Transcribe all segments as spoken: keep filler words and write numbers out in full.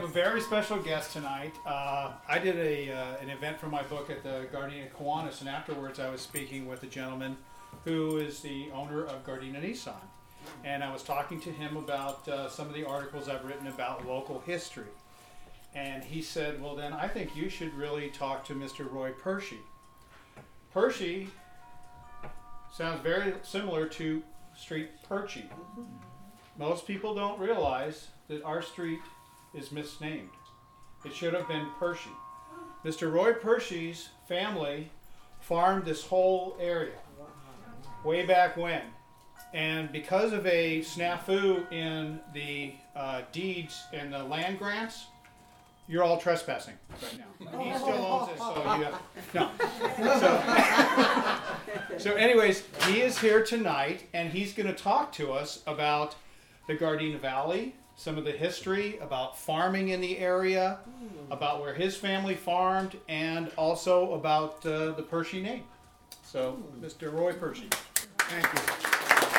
a very special guest tonight. Uh, I did a uh, an event for my book at the Gardena Kiwanis, and afterwards I was speaking with a gentleman who is the owner of Gardena Nissan. And I was talking to him about uh, some of the articles I've written about local history. And he said, well then, I think you should really talk to Mister Roy Pershey. Pershey sounds very similar to Street Perchey. Most people don't realize that our street is misnamed. It should have been Pershey. Mister Roy Pershey's family farmed this whole area way back when. And because of a snafu in the uh, deeds and the land grants, you're all trespassing right now. He still owns it, so you have, no. So, so anyways, he is here tonight, and he's going to talk to us about the Gardena Valley, some of the history about farming in the area, about where his family farmed, and also about uh, the Pershey name. So, Mister Roy Pershey. Thank you.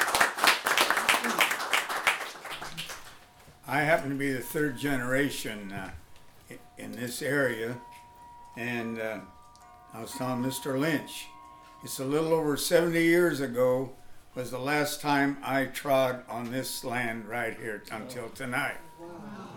I happen to be the third generation uh, in this area, and uh, I was telling Mister Lynch, it's a little over seventy years ago was the last time I trod on this land right here until tonight. Wow.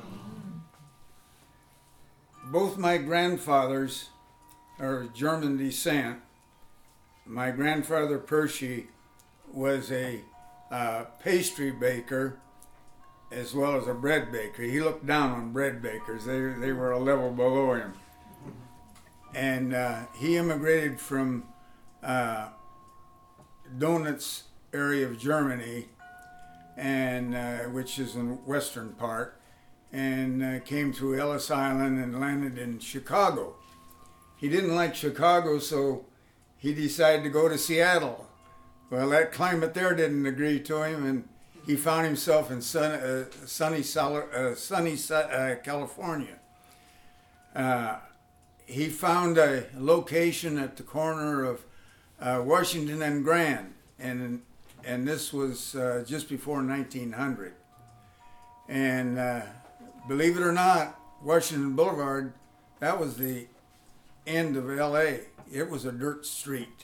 Both my grandfathers are of German descent. My grandfather Pershey was a uh, pastry baker as well as a bread baker. He looked down on bread bakers. They, they were a level below him. And uh, he immigrated from uh, Donitz area of Germany, and uh, which is in the western part, and uh, came through Ellis Island and landed in Chicago. He didn't like Chicago, so he decided to go to Seattle. Well, that climate there didn't agree to him, and he found himself in sun, uh, sunny, uh, sunny uh, California. Uh, he found a location at the corner of uh, Washington and Grand, and and this was uh, just before nineteen hundred. And uh, believe it or not, Washington Boulevard, that was the end of L A. It was a dirt street.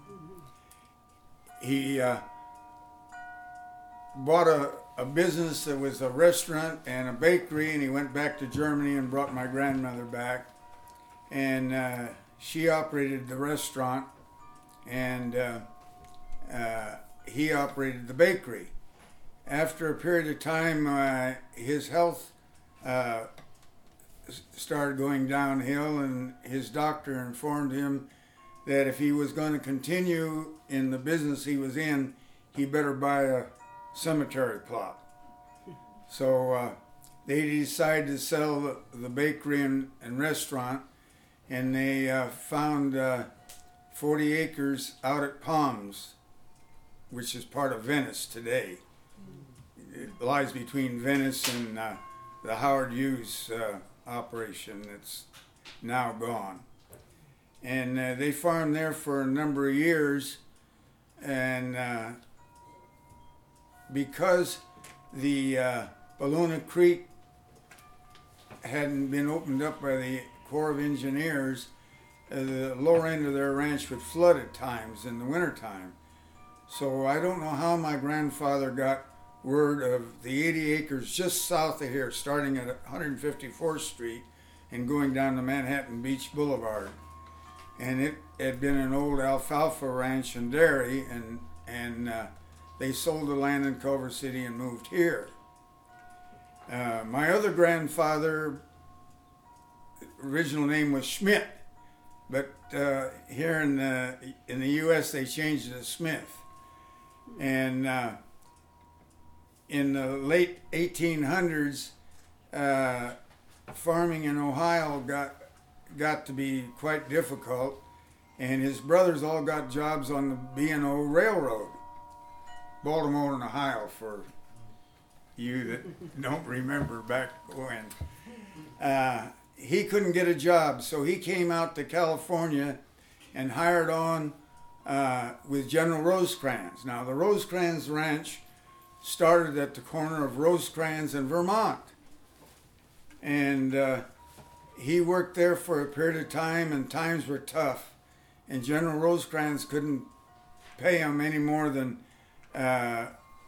He uh, bought a, a business that was a restaurant and a bakery, and he went back to Germany and brought my grandmother back. And uh, she operated the restaurant, and uh, uh, he operated the bakery. After a period of time, uh, his health uh, started going downhill, and his doctor informed him that if he was going to continue in the business he was in, he better buy a cemetery plot. So uh, they decided to sell the, the bakery and, and restaurant, and they uh, found uh, forty acres out at Palms, which is part of Venice today. It lies between Venice and uh, the Howard Hughes uh, operation that's now gone. And uh, they farmed there for a number of years, and uh, because the uh, Ballona Creek hadn't been opened up by the Corps of Engineers, uh, the lower end of their ranch would flood at times in the wintertime. So I don't know how my grandfather got word of the eighty acres just south of here, starting at one hundred fifty-fourth Street and going down to Manhattan Beach Boulevard. And it had been an old alfalfa ranch and dairy, and, and uh, they sold the land in Culver City and moved here. Uh, my other grandfather, original name was Schmidt, but uh, here in the, in the U S they changed it to Smith. And uh, in the late eighteen hundreds, uh, farming in Ohio got got to be quite difficult, and his brothers all got jobs on the B and O Railroad, Baltimore and Ohio, for you that don't remember back when. Uh, he couldn't get a job, so he came out to California and hired on uh, with General Rosecrans. Now, the Rosecrans Ranch started at the corner of Rosecrans and Vermont. and uh, he worked there for a period of time, and times were tough, and General Rosecrans couldn't pay him any more than uh,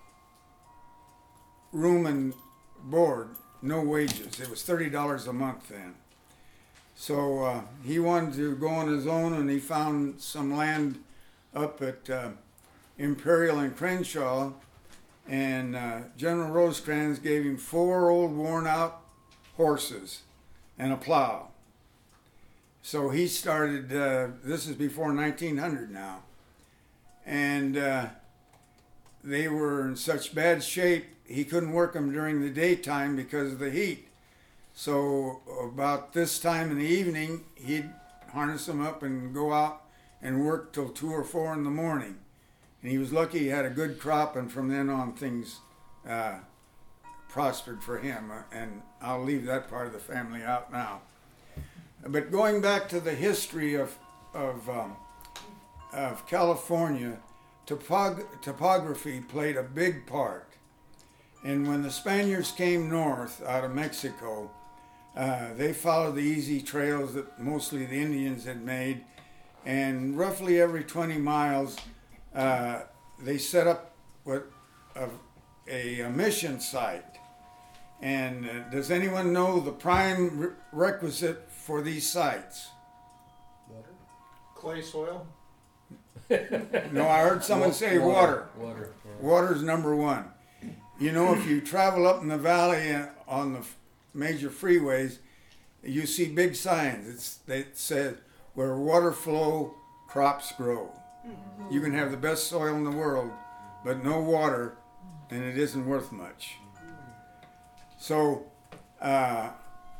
room and board, no wages. It was thirty dollars a month then. So uh, he wanted to go on his own, and he found some land up at uh, Imperial and Crenshaw, and uh, General Rosecrans gave him four old worn-out horses and a plow. So he started, uh, this is before nineteen hundred now, and uh, they were in such bad shape he couldn't work them during the daytime because of the heat. So about this time in the evening, he'd harness them up and go out and work till two or four in the morning. And he was lucky he had a good crop, and from then on things uh, prospered for him. And I'll leave that part of the family out now. But going back to the history of of, um, of California, topog- topography played a big part. And when the Spaniards came north out of Mexico, uh, they followed the easy trails that mostly the Indians had made, and roughly every twenty miles, uh, they set up what a, a, a mission site. And uh, does anyone know the prime re- requisite for these sites? Water. Clay soil? No, I heard someone say water. Water. Water's number one. You know, if you travel up in the valley uh, on the f- major freeways, you see big signs. It's, they say, where water flow, crops grow. Mm-hmm. You can have the best soil in the world, but no water, and it isn't worth much. So uh,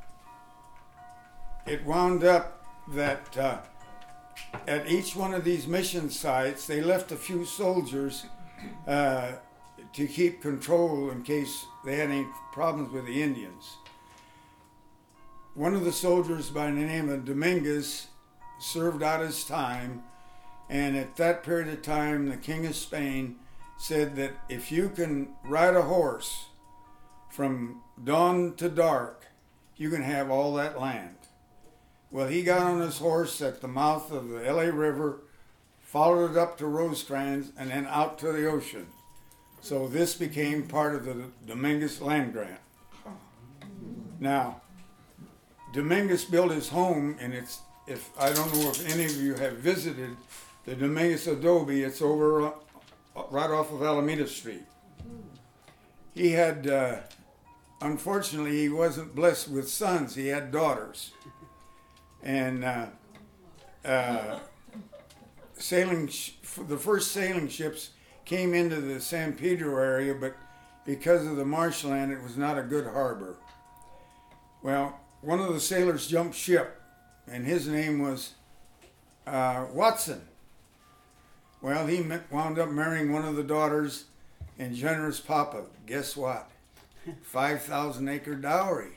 it wound up that uh, at each one of these mission sites, they left a few soldiers uh, to keep control in case they had any problems with the Indians. One of the soldiers by the name of Dominguez served out his time, and at that period of time, the King of Spain said that if you can ride a horse from dawn to dark, you can have all that land. Well, he got on his horse at the mouth of the L A River, followed it up to Rosecrans, and then out to the ocean. So this became part of the Dominguez land grant. Now, Dominguez built his home, and it's, if I don't know if any of you have visited the Dominguez Adobe, it's over uh, right off of Alameda Street. He had, uh, unfortunately, he wasn't blessed with sons, he had daughters. And uh, uh, sailing, sh- the first sailing ships came into the San Pedro area, but because of the marshland, it was not a good harbor. Well, one of the sailors jumped ship, and his name was uh, Watson. Well, he wound up marrying one of the daughters, and generous papa, guess what? five thousand acre dowry.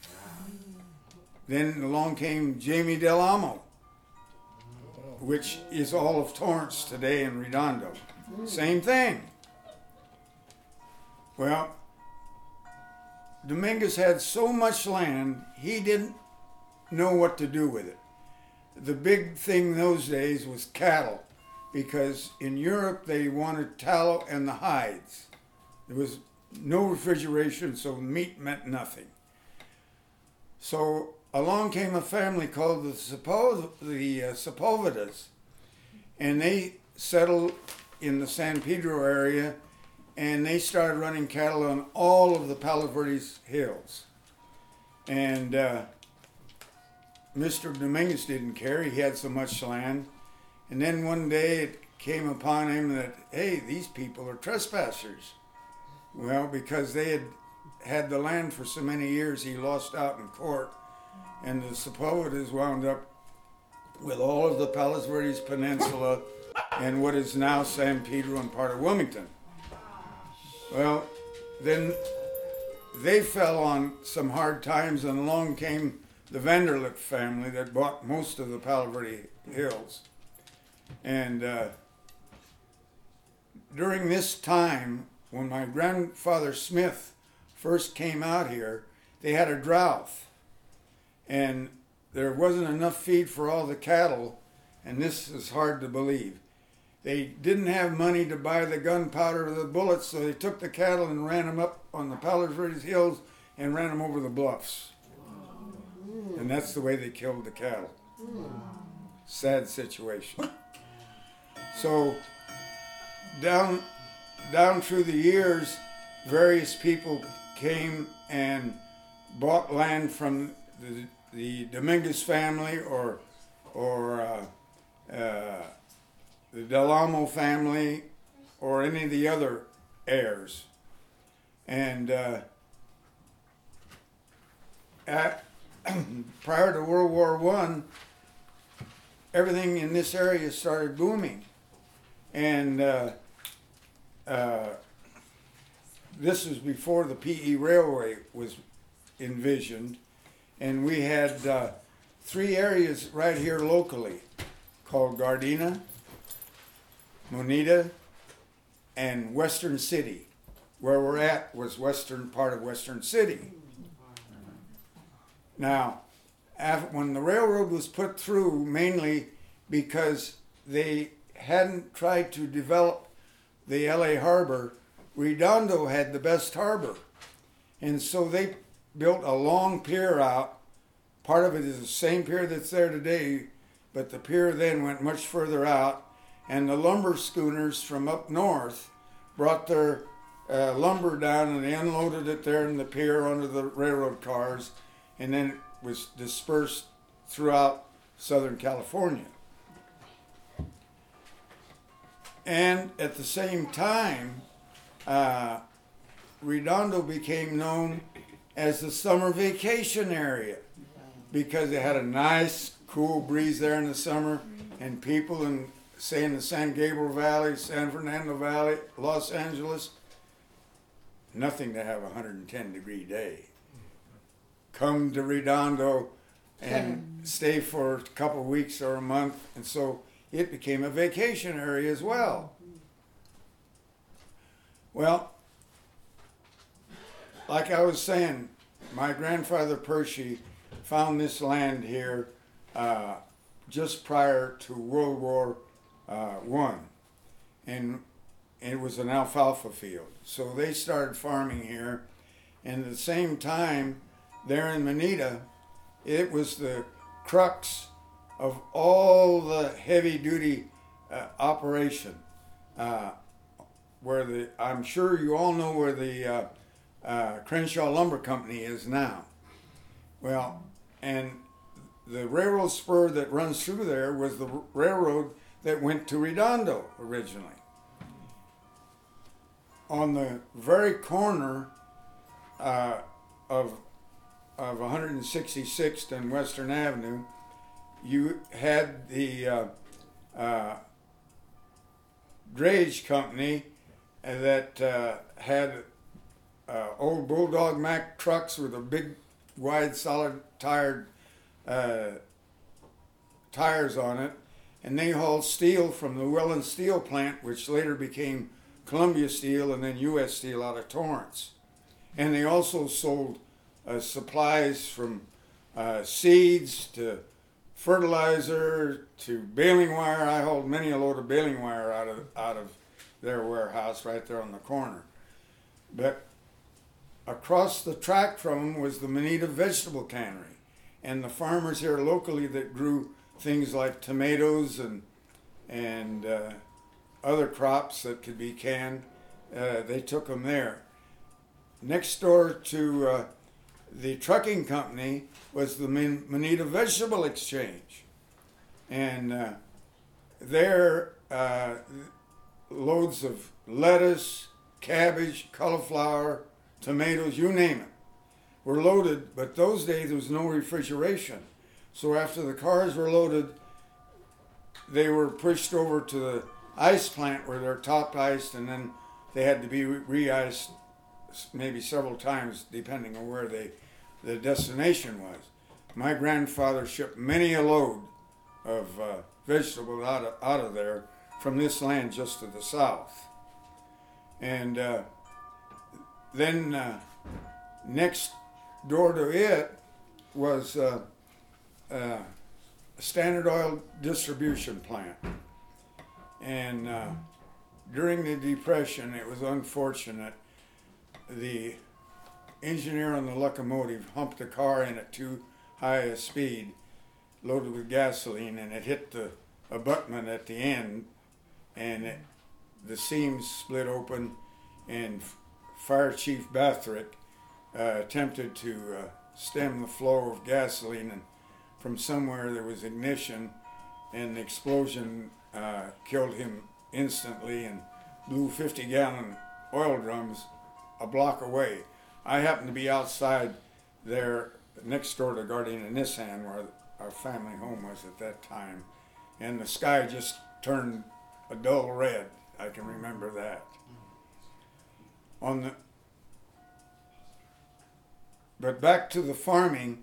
Then along came Jamie Del Amo, which is all of Torrance today in Redondo. Same thing. Well, Dominguez had so much land, he didn't know what to do with it. The big thing those days was cattle, because in Europe they wanted tallow and the hides. There was no refrigeration, so meat meant nothing. So along came a family called the, Sepul- the uh, Sepulvedas, and they settled in the San Pedro area, and they started running cattle on all of the Palo Verdes hills. And uh, Mister Dominguez didn't care, he had so much land. And then one day it came upon him that, hey, these people are trespassers. Well, because they had had the land for so many years, he lost out in court. And the Sepulvedas wound up with all of the Palos Verdes Peninsula and what is now San Pedro and part of Wilmington. Well, then they fell on some hard times, and along came the Vanderlip family that bought most of the Palo Verde Hills. And uh, during this time, when my grandfather Smith first came out here, they had a drought, and there wasn't enough feed for all the cattle, and this is hard to believe. They didn't have money to buy the gunpowder or the bullets, so they took the cattle and ran them up on the Palos Verdes Hills and ran them over the bluffs. And that's the way they killed the cattle. Sad situation. So down down through the years, various people came and bought land from the, the Dominguez family or or uh, uh, the Del Amo family or any of the other heirs. And uh, at, prior to World War One, everything in this area started booming. And uh, uh, this was before the P E Railway was envisioned. And we had uh, three areas right here locally called Gardena, Moneta, and Western City. Where we're at was western part of Western City. Now, when the railroad was put through, mainly because they hadn't tried to develop the L A harbor, Redondo had the best harbor. And so they built a long pier out. Part of it is the same pier that's there today, but the pier then went much further out. And the lumber schooners from up north brought their uh, lumber down and they unloaded it there in the pier under the railroad cars, and then it was dispersed throughout Southern California. And at the same time, uh, Redondo became known as the summer vacation area because it had a nice, cool breeze there in the summer, and people in, say, in the San Gabriel Valley, San Fernando Valley, Los Angeles, nothing to have a one hundred ten degree day. Come to Redondo and stay for a couple of weeks or a month, and so it became a vacation area as well. Well, like I was saying, my grandfather Pershey found this land here uh, just prior to World War uh, One, and it was an alfalfa field. So they started farming here, and at the same time, there in Moneta, it was the crux of all the heavy-duty uh, operation. Uh, where the I'm sure you all know where the uh, uh, Crenshaw Lumber Company is now. Well, and the railroad spur that runs through there was the r- railroad that went to Redondo originally. On the very corner uh, of of one hundred sixty-sixth and Western Avenue, you had the uh, uh, drayage company that uh, had uh, old Bulldog Mack trucks with a big, wide, solid tired uh, tires on it, and they hauled steel from the Welland Steel plant, which later became Columbia Steel and then U S Steel out of Torrance. And they also sold uh, supplies from uh, seeds to fertilizer to baling wire. I hauled many a load of baling wire out of out of their warehouse right there on the corner. But across the track from them was the Moneta Vegetable Cannery, and the farmers here locally that grew things like tomatoes and and uh, other crops that could be canned, uh, they took them there. Next door to uh, the trucking company was the Mon- Moneta Vegetable Exchange, and uh, there uh, loads of lettuce, cabbage, cauliflower, tomatoes, you name it, were loaded. But those days there was no refrigeration, so after the cars were loaded, they were pushed over to the ice plant where they're top iced, and then they had to be re-iced maybe several times depending on where they the destination was. My grandfather shipped many a load of uh, vegetables out of, out of there from this land just to the south. And uh, then uh, next door to it was uh, uh, a Standard Oil distribution plant. And uh, during the Depression, it was unfortunate. The engineer on the locomotive humped the car in at too high a speed, loaded with gasoline, and it hit the abutment at the end, and it, the seams split open, and Fire Chief Bathrick uh, attempted to uh, stem the flow of gasoline, and from somewhere there was ignition, and the explosion uh, killed him instantly and blew fifty gallon oil drums a block away. I happened to be outside there next door to Gardena Nissan, where our family home was at that time, and the sky just turned a dull red. I can remember that. On the but back to the farming.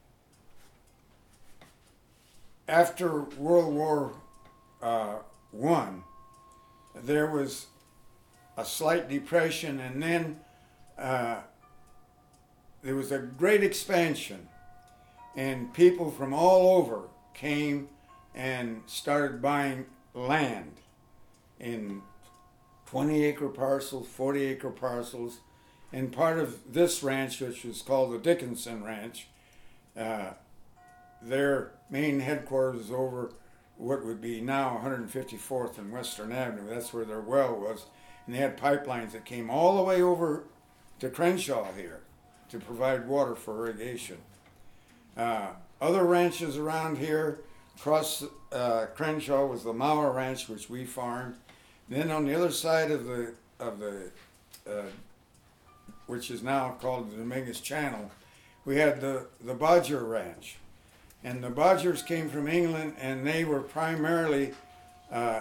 After World War uh, One, there was a slight depression, and then uh, there was a great expansion, and people from all over came and started buying land in twenty acre parcels, forty acre parcels, and part of this ranch, which was called the Dickinson Ranch, uh, their main headquarters was over what would be now one hundred fifty-fourth and Western Avenue. That's where their well was, and they had pipelines that came all the way over to Crenshaw here to provide water for irrigation. Uh, other ranches around here, across uh, Crenshaw was the Mauer Ranch, which we farmed. Then on the other side of the of the, uh, which is now called the Dominguez Channel, we had the the Bodger Ranch, and the Bodgers came from England, and they were primarily uh,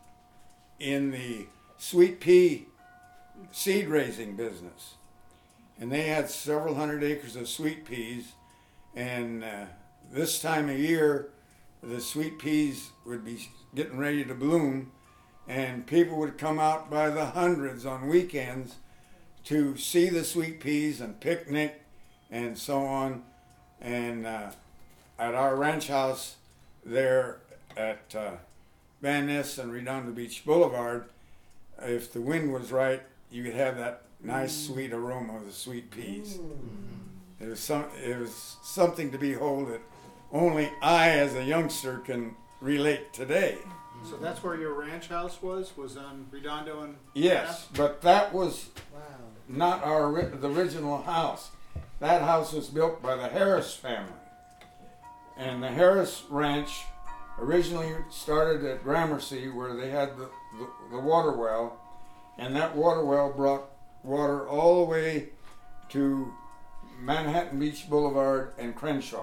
in the sweet pea seed raising business, and they had several hundred acres of sweet peas, and uh, this time of year, the sweet peas would be getting ready to bloom, and people would come out by the hundreds on weekends to see the sweet peas and picnic and so on. And uh, at our ranch house there at uh, Van Ness and Redondo Beach Boulevard, if the wind was right, you could have that nice sweet aroma of the sweet peas. It was some, it was something to behold that only I, as a youngster, can relate today. So that's where your ranch house was? Was on Redondo and Yes, but that was Wow. not our ori- the original house. That house was built by the Harris family, and the Harris Ranch originally started at Gramercy, where they had the, the, the water well, and that water well brought water all the way to Manhattan Beach Boulevard and Crenshaw.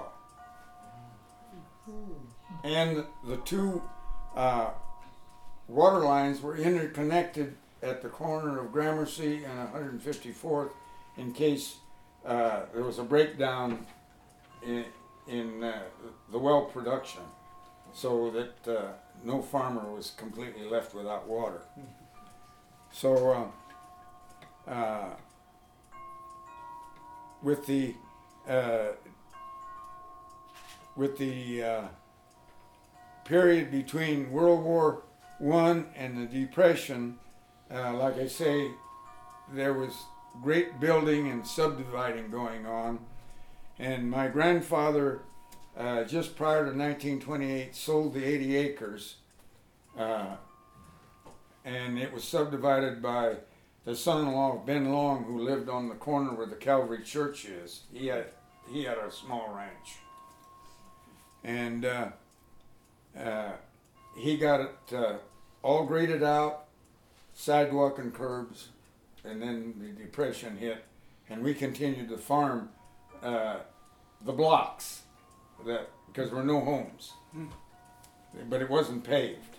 And the two uh, water lines were interconnected at the corner of Gramercy and one hundred fifty-fourth in case uh, there was a breakdown in, in uh, the well production, so that uh, no farmer was completely left without water. So uh, uh, with the uh, with the uh, period between World War One and the Depression, uh, like I say, there was great building and subdividing going on, and my grandfather, uh, just prior to nineteen twenty-eight, sold the eighty acres, uh, and it was subdivided by the son-in-law of Ben Long, who lived on the corner where the Calvary Church is. He had he had a small ranch, and uh, uh, he got it uh, all graded out, sidewalk and curbs, and then the Depression hit, and we continued to farm uh, the blocks that because there were no homes, mm. but it wasn't paved.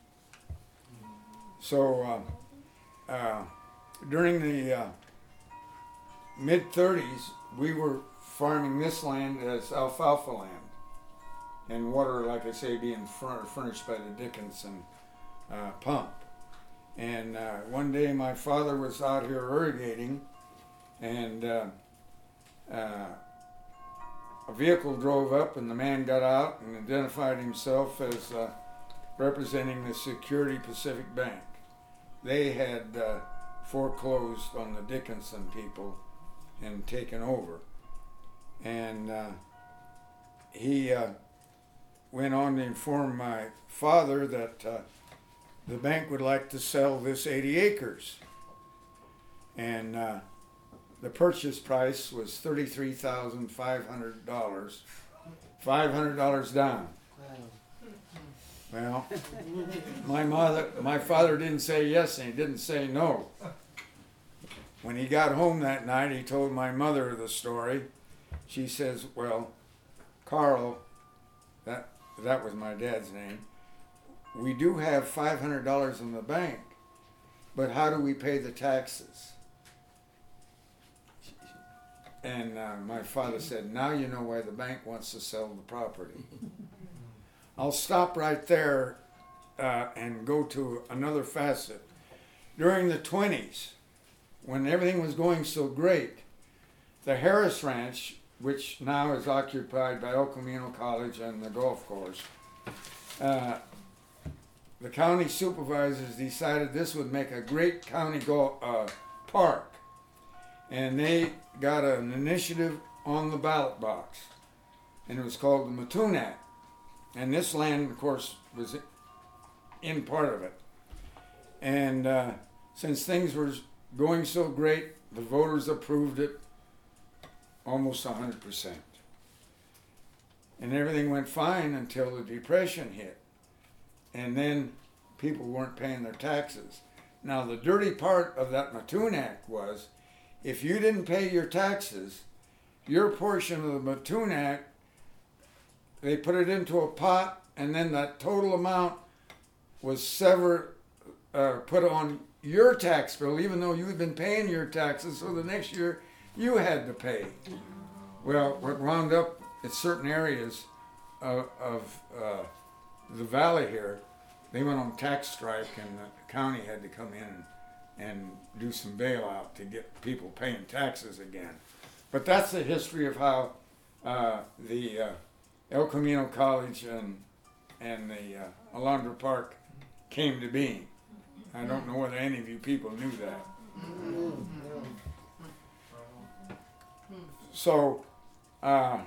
So uh, uh, during the uh, mid thirties, we were farming this land as alfalfa land, and water, like I say, being furnished by the Dickinson uh, pump. And uh, one day my father was out here irrigating, and uh, uh, a vehicle drove up and the man got out and identified himself as uh, representing the Security Pacific Bank. They had uh, foreclosed on the Dickinson people and taken over. And uh, he uh, went on to inform my father that uh, the bank would like to sell this eighty acres. And uh, the purchase price was thirty-three thousand five hundred dollars, five hundred dollars down. Well, my mother, my father didn't say yes and he didn't say no. When he got home that night, he told my mother the story. She says, well, Carl, that, that was my dad's name, we do have five hundred dollars in the bank, but how do we pay the taxes? And uh, my father said, now you know why the bank wants to sell the property. I'll stop right there uh, and go to another facet. During the twenties, when everything was going so great, the Harris Ranch, which now is occupied by El Camino College and the golf course, uh, the county supervisors decided this would make a great county go- uh, park. And they got an initiative on the ballot box, and it was called the Mattoon Act. And this land, of course, was in part of it. And uh, since things were going so great, the voters approved it almost one hundred percent. And everything went fine until the Depression hit. And then people weren't paying their taxes. Now, the dirty part of that Mattoon Act was, if you didn't pay your taxes, your portion of the Mattoon Act, they put it into a pot, and then that total amount was severed, uh, put on your tax bill, even though you had been paying your taxes, so the next year you had to pay. Well, what wound up in certain areas of, of uh, the valley here, they went on tax strike, and the county had to come in and and do some bailout to get people paying taxes again. But that's the history of how uh, the uh, El Camino College and and the uh, Alondra Park came to being. I don't know whether any of you people knew that. So, uh,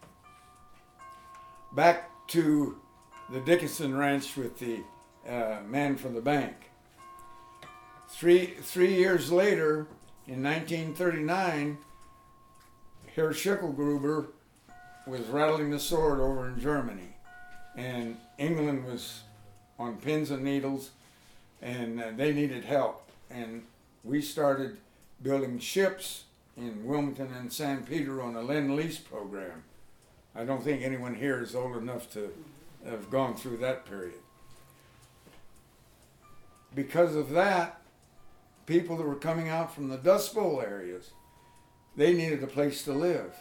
back to the Dickinson Ranch with the uh, man from the bank. Three, three years later, in nineteen thirty-nine, Herr Schicklgruber was rattling the sword over in Germany, and England was on pins and needles, and uh, they needed help. And we started building ships in Wilmington and San Pedro on a Lend-Lease program. I don't think anyone here is old enough to have gone through that period. Because of that, people that were coming out from the Dust Bowl areas, they needed a place to live.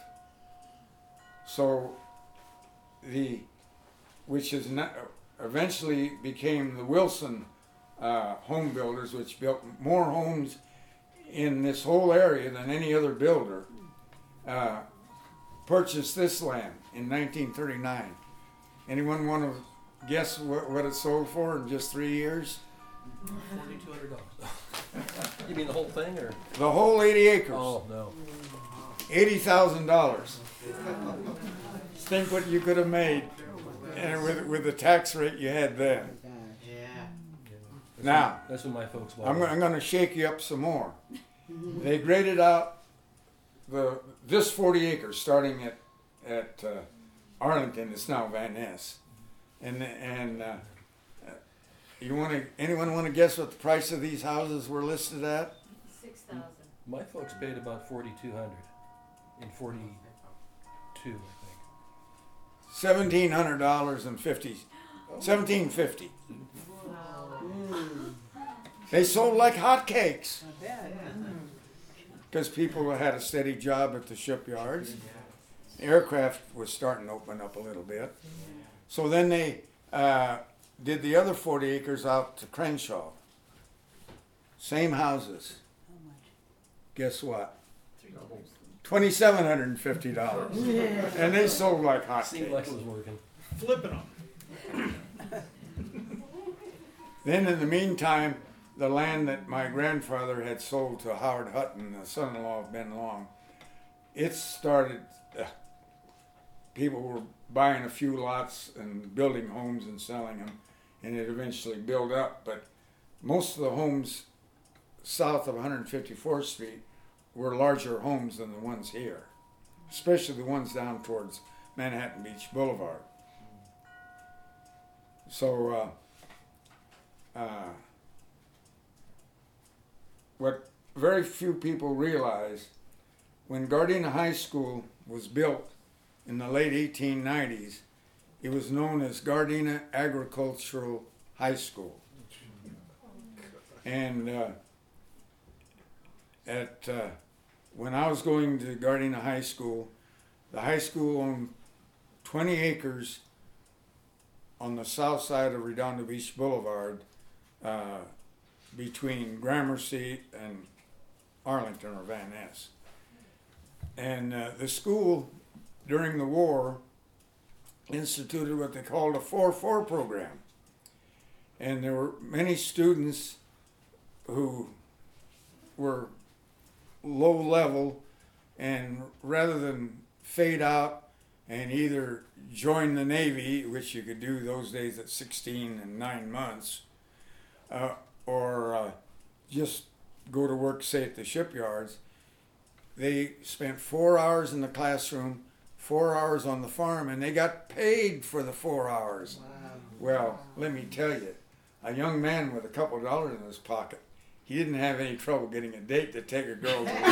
So the, which is not, eventually became the Wilson uh, Home Builders, which built more homes in this whole area than any other builder, uh, purchased this land in nineteen thirty-nine. Anyone want to guess what, what it sold for in just three years? Forty-two hundred dollars. You mean the whole thing, or? The whole eighty acres. Oh no. Eighty thousand dollars. Think what you could have made, and with with the tax rate you had then. Yeah. That's Now, what, that's what my folks bought. I'm, I'm going to shake you up some more. They graded out the this forty acres, starting at at uh, Arlington. It's now Van Ness, and and uh, you want to anyone want to guess what the price of these houses were listed at? Six thousand. My folks paid about forty-two hundred in forty-two, I think. Seventeen hundred dollars and fifty, seventeen fifty. They sold like hotcakes because people had a steady job at the shipyards. Aircraft was starting to open up a little bit. So then they uh, did the other forty acres out to Crenshaw. Same houses. Guess what? twenty-seven hundred fifty dollars. And they sold like Seemed like hotcakes. it was working. Flipping them. Then in the meantime, the land that my grandfather had sold to Howard Hutton, the son-in-law of Ben Long, it started, uh, people were buying a few lots and building homes and selling them, and it eventually built up. But most of the homes south of one fifty-fourth Street were larger homes than the ones here, especially the ones down towards Manhattan Beach Boulevard. So, uh, uh, what very few people realize, when Gardena High School was built in the late eighteen nineties, it was known as Gardena Agricultural High School. And uh, at uh, when I was going to Gardena High School, the high school owned twenty acres on the south side of Redondo Beach Boulevard, uh, between Gramercy and Arlington or Van Ness. And uh, the school, during the war, instituted what they called a four four program. And there were many students who were low level, and rather than fade out and either join the Navy, which you could do those days at sixteen and nine months, uh, or uh, just go to work, say, at the shipyards, they spent four hours in the classroom, four hours on the farm, and they got paid for the four hours. Wow. Well, let me tell you, a young man with a couple of dollars in his pocket, he didn't have any trouble getting a date to take a girl to the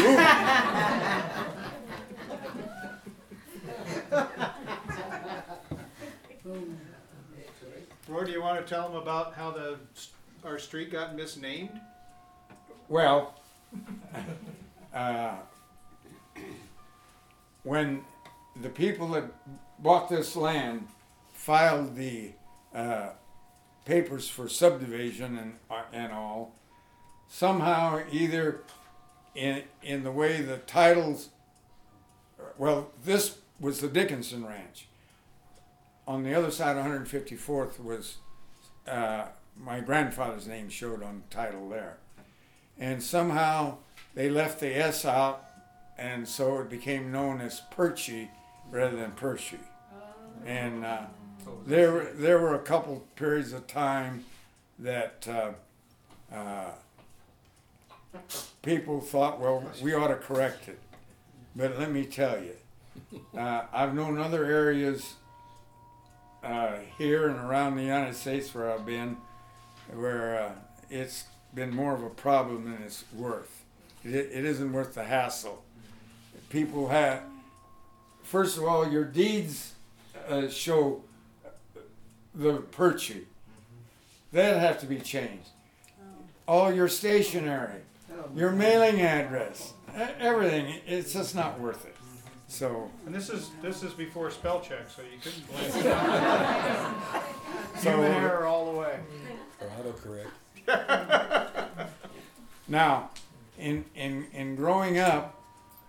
moon. Roy, do you want to tell them about how the our street got misnamed? Well, uh, when the people that bought this land filed the uh, papers for subdivision and uh, and all, somehow either in in the way the titles, well, this was the Dickinson Ranch. On the other side of one fifty-fourth was uh, my grandfather's name showed on the title there. And somehow they left the S out, and so it became known as Perchie rather than Pershie. And uh, there, were- there were a couple periods of time that uh, uh, people thought, well, we ought to correct it. But let me tell you, uh, I've known other areas uh, here and around the United States where I've been, where uh, it's been more of a problem than it's worth. It, it isn't worth the hassle. People have, first of all, your deeds uh, show the Perchie. That have to be changed. All your stationery, your mailing address, e- everything, it's just not worth it. So, And this is this is before spell check, so you couldn't blame it. so Human error all the way. Or autocorrect. now, in in in growing up,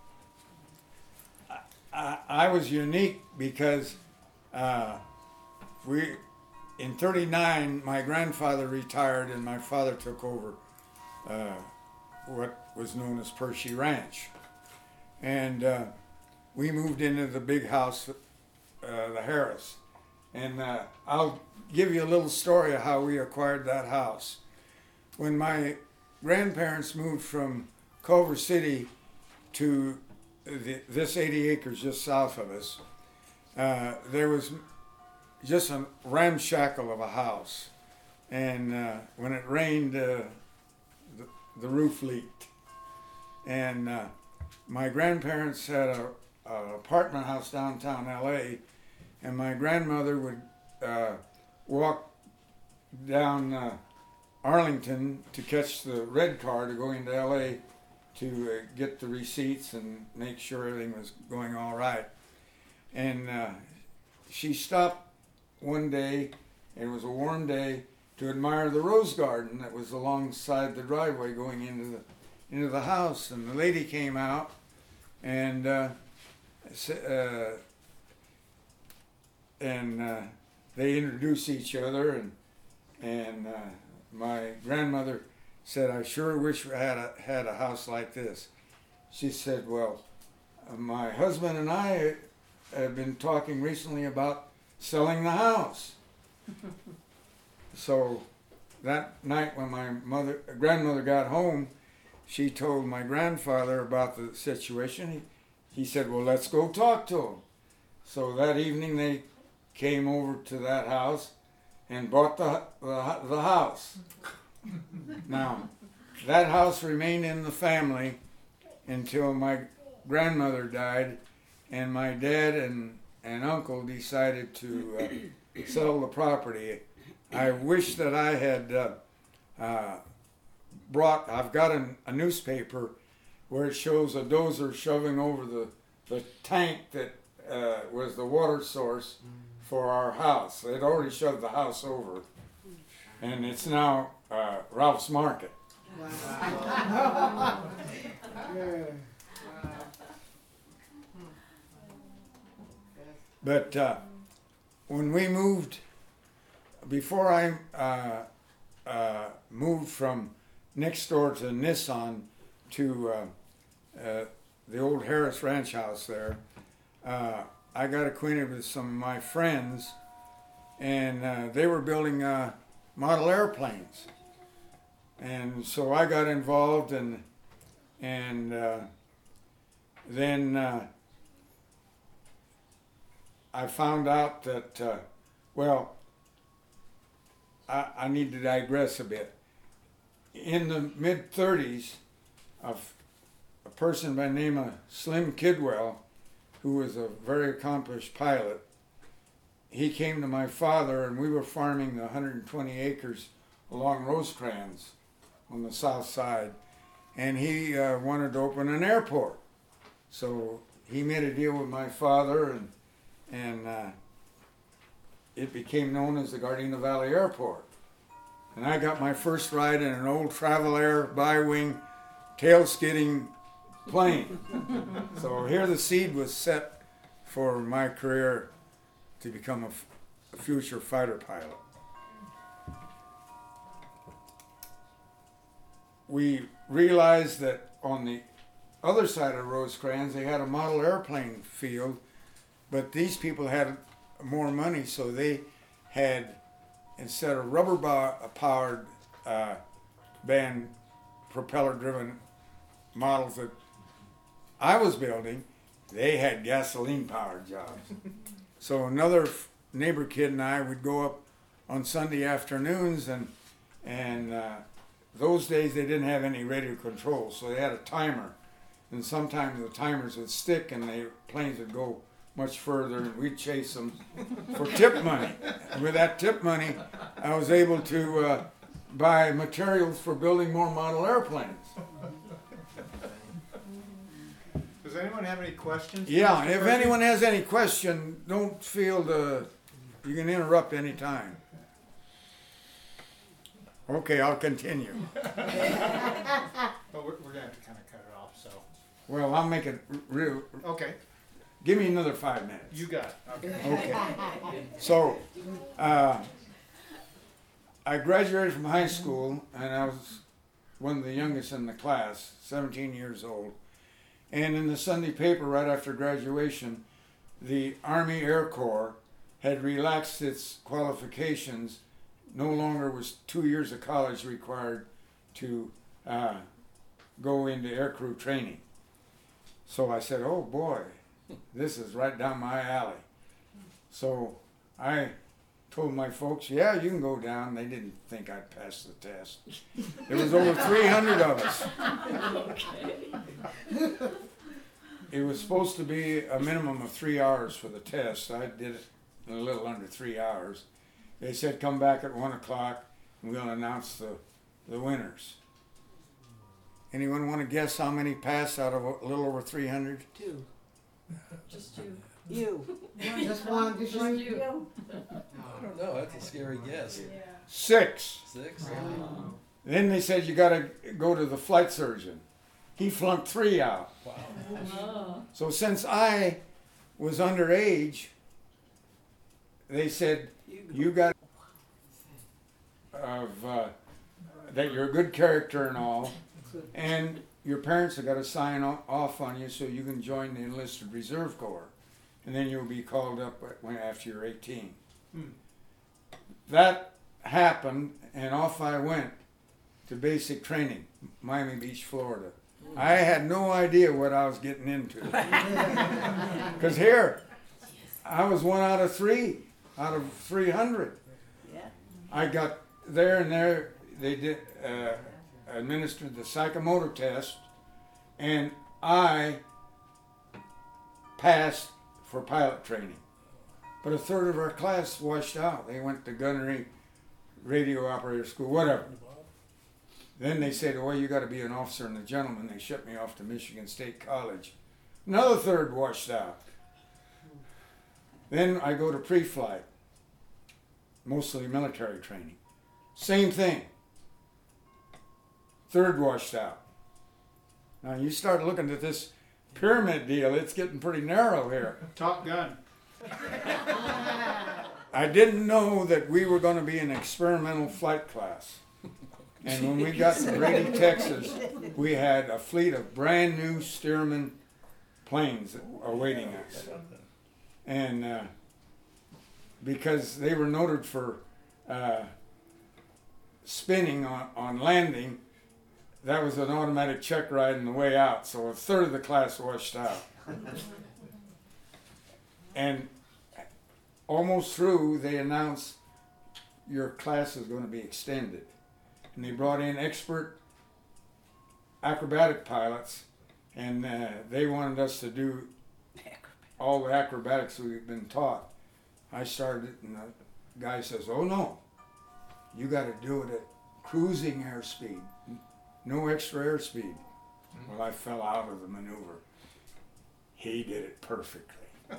I, I, I was unique because uh, we in thirty-nine my grandfather retired and my father took over uh, what was known as Pershie Ranch, and uh, we moved into the big house, uh, the Harris, and uh, I'll give you a little story of how we acquired that house. When my grandparents moved from Culver City to the, this eighty acres just south of us, uh, there was just a ramshackle of a house. And uh, when it rained, uh, the, the roof leaked. And uh, my grandparents had a, a apartment house downtown L A, and my grandmother would uh, walk down uh, Arlington to catch the red car to go into L A to uh, get the receipts and make sure everything was going all right. And uh, she stopped one day, and it was a warm day, to admire the rose garden that was alongside the driveway going into the into the house. And the lady came out, and uh, s- uh, and uh, they introduced each other, and and uh, my grandmother said, "I sure wish I had a had a house like this." She said, "Well, uh, my husband and I have been talking recently about selling the house." So that night when my mother grandmother got home, she told my grandfather about the situation. He, he said, "Well, let's go talk to him." So that evening they came over to that house and bought the the, the house. Now, that house remained in the family until my grandmother died, and my dad and, and uncle decided to uh, sell the property. I wish that I had uh, uh, brought, I've got a, a newspaper where it shows a dozer shoving over the, the tank that uh, was the water source for our house. They'd already shoved the house over, and it's now uh, Ralph's Market. Wow. But uh, when we moved, before I uh, uh, moved from next door to Nissan to uh, uh, the old Harris Ranch house there, uh, I got acquainted with some of my friends, and uh, they were building uh, model airplanes. And so I got involved, and and uh, then uh, I found out that, uh, well, I, I need to digress a bit. In the mid thirties, a, a person by the name of Slim Kidwell, who was a very accomplished pilot, he came to my father, and we were farming the one hundred twenty acres along Rosecrans on the south side, and he uh, wanted to open an airport. So he made a deal with my father, and and uh, it became known as the Gardena Valley Airport. And I got my first ride in an old Travel Air bi-wing tail skidding plane. So here the seed was set for my career to become a, f- a future fighter pilot. We realized that on the other side of Rosecrans they had a model airplane field, but these people had more money, so they had, instead of rubber bo- powered uh, band propeller driven models that I was building, they had gasoline powered jobs. So another f- neighbor kid and I would go up on Sunday afternoons, and and uh, those days they didn't have any radio control, so they had a timer, and sometimes the timers would stick and the planes would go much further, and we'd chase them for tip money. And with that tip money, I was able to uh, buy materials for building more model airplanes. Does anyone have any questions? for Yeah, Mister if Perky? anyone has any question, don't feel to, you can interrupt any time. Okay, I'll continue. Well, we're, we're gonna have to kind of cut it off. So Well, I'll make it r- real. okay, Give me another five minutes. you got it. Okay. Okay. So, uh, I graduated from high school, and I was one of the youngest in the class, seventeen years old. And in the Sunday paper right after graduation, the Army Air Corps had relaxed its qualifications. No longer was two years of college required to uh, go into aircrew training. So I said, oh boy, this is right down my alley. So I told my folks, yeah, you can go down. They didn't think I'd pass the test. There was over three hundred of us. It was supposed to be a minimum of three hours for the test. I did it in a little under three hours. They said, come back at one o'clock and we'll announce the, the winners. Anyone want to guess how many passed out of a little over three hundred? Two. Just you. You. Just one, just Just you. you. I don't know, that's a scary guess. Six. Six? Then they said you got to go to the flight surgeon. He flunked three out. Oh. So since I was underage, they said, you got of uh, that you're a good character and all, and your parents have got to sign o- off on you so you can join the enlisted reserve corps, and then you'll be called up when after you're eighteen. Hmm. That happened, and off I went to basic training, Miami Beach, Florida. I had no idea what I was getting into. Because here, I was one out of three, out of three hundred. Yeah. I got there and there, they did uh, administered the psychomotor test, and I passed for pilot training. But a third of our class washed out. They went to gunnery, radio operator school, whatever. Then they said, well, you got to be an officer and a gentleman. They shipped me off to Michigan State College. Another third washed out. Then I go to pre-flight, mostly military training. Same thing. Third washed out. Now you start looking at this pyramid deal, it's getting pretty narrow here. Top Gun. I didn't know that we were going to be an experimental flight class. And when we got to Brady, Texas, we had a fleet of brand new Stearman planes awaiting us. And uh, because they were noted for uh, spinning on, on landing, that was an automatic check ride on the way out. So a third of the class washed out. And almost through, they announced your class is going to be extended. And they brought in expert acrobatic pilots, and uh, they wanted us to do all the acrobatics we've been taught. I started, and the guy says, oh no, you got to do it at cruising airspeed, no extra airspeed. Well, I fell out of the maneuver. He did it perfectly.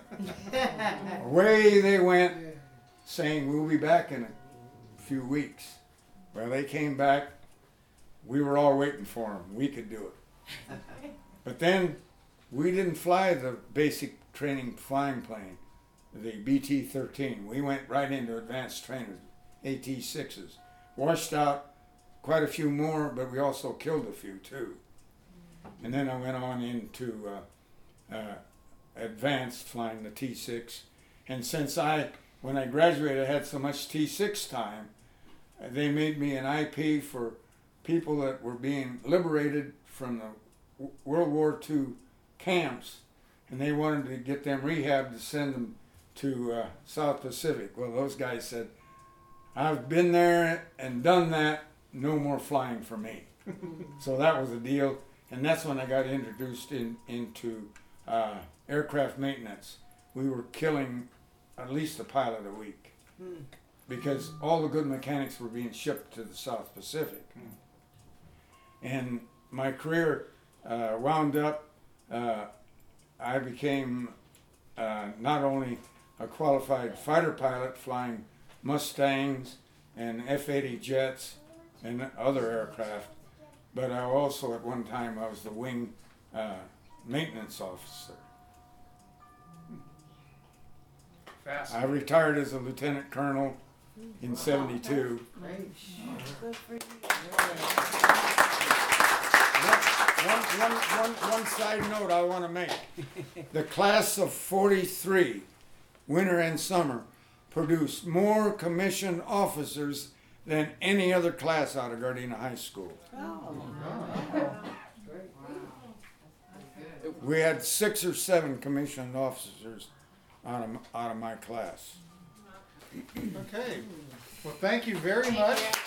Away they went, saying we'll be back in a few weeks. Well, they came back. We were all waiting for them. We could do it. But then we didn't fly the basic training flying plane, the B T thirteen. We went right into advanced training, A T sixes. Washed out quite a few more, but we also killed a few too. And then I went on into uh, uh, advanced flying the T six. And since I, when I graduated, I had so much T six time, they made me an I P for people that were being liberated from the World War Two camps, and they wanted to get them rehabbed to send them to uh, South Pacific. Well, those guys said, I've been there and done that, no more flying for me. So that was the deal, and that's when I got introduced in, into uh, aircraft maintenance. We were killing at least a pilot a week. Because all the good mechanics were being shipped to the South Pacific. And my career uh, wound up, uh, I became uh, not only a qualified fighter pilot flying Mustangs and F eighty jets and other aircraft, but I also at one time I was the wing uh, maintenance officer. Fast. I retired as a lieutenant colonel in seventy-two. Good for you. One, one, one, one side note I want to make. The class of forty-three, winter and summer, produced more commissioned officers than any other class out of Gardena High School. We had six or seven commissioned officers out of, out of my class. Okay. Well, thank you very much.